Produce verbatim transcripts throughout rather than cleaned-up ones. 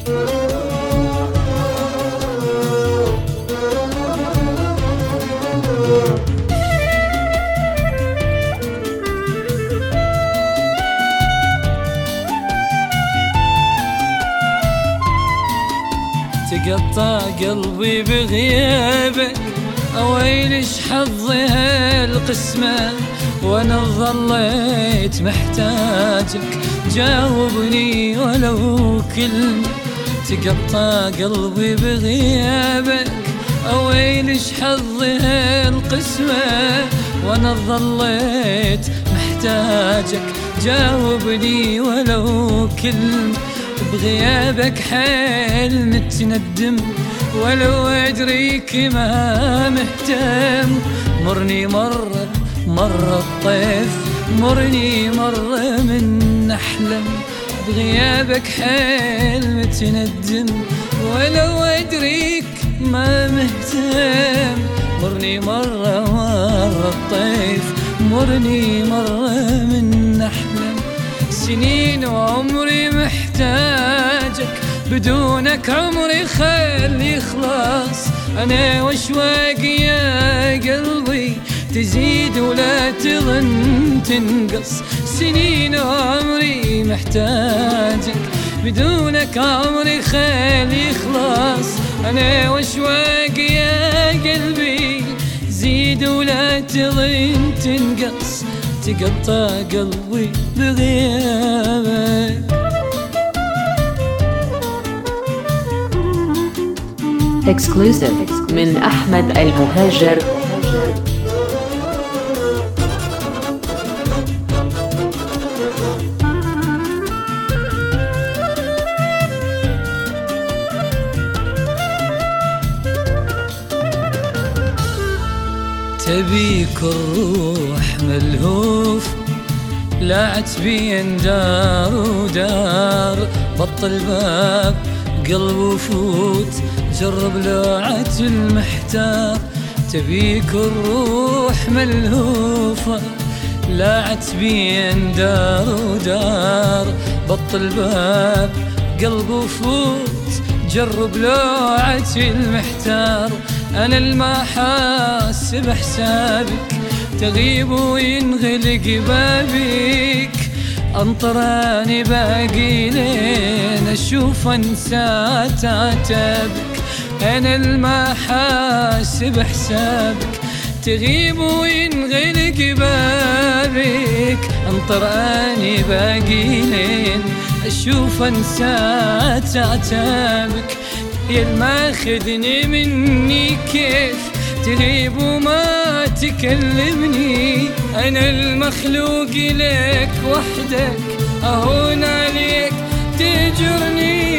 تقطع قلبي بغيابك، اويلش حظي هالقسمة وانا ظليت محتاجك، جاوبني ولو كلمة. تقطع قلبي بغيابك، اويلش حظي هالقسمة وانا ظليت محتاجك، جاوبني ولو كلمة. بغيابك حيل متندم ولو أدريك ما مهتم، مرني مرة مرة الطيف، مرني مرة من أحلم. بغيابك حيل متندم ولو أدريك ما مهتم، مرني مرة مرة الطيف، مرني مرة من أحلم. سنين وعمري محتاجك، بدونك عمري خل يخلص. أنا واشواقي يا قلبي تزيد ولا تظن تنقص. سنين وعمري محتاجك، بدونك عمري خل يخلص. أنا واشواقي يا قلبي زيد ولا تظن تنقص. تقطع قلبي بغيابك. Exclusive من أحمد المهاجر. تبيك الروح ملهوف، لا عتبين دار ودار. بطل باب قلب وفوت، جرب لوعة المحتار. تبيك الروح ملهوفة، لا عتبين دار ودار. بطل باب قلب وفوت، جرب لوعة المحتار. أنا الما حاسب حسابك، تغيب وينغلق بابك. أنطراني باقي لين أشوف أنسى تعتابك. أنا الما حاسب حسابك، تغيب وينغلق بابك. أنطراني باقي لين أشوف أنسى تعتابك. يا الماخذني مني كيف تغيب وما تكلمني. أنا المخلوق لك وحدك، أهون عليك تجرني.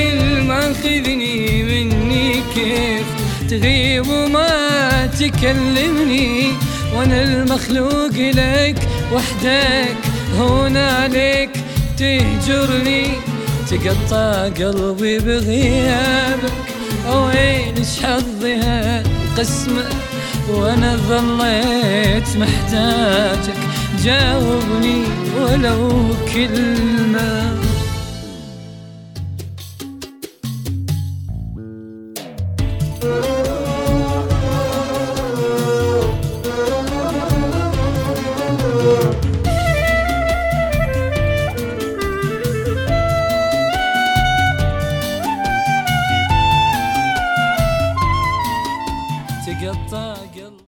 الماخذني مني كيف تغيب وما تكلمني. وأنا المخلوق لك وحدك، هون عليك تهجرني. تقطع قلبي بغيابك، ويلش حظي هالقسمة وانا ظليت محتاجك، جاوبني ولو كلمة. تقطع قلبي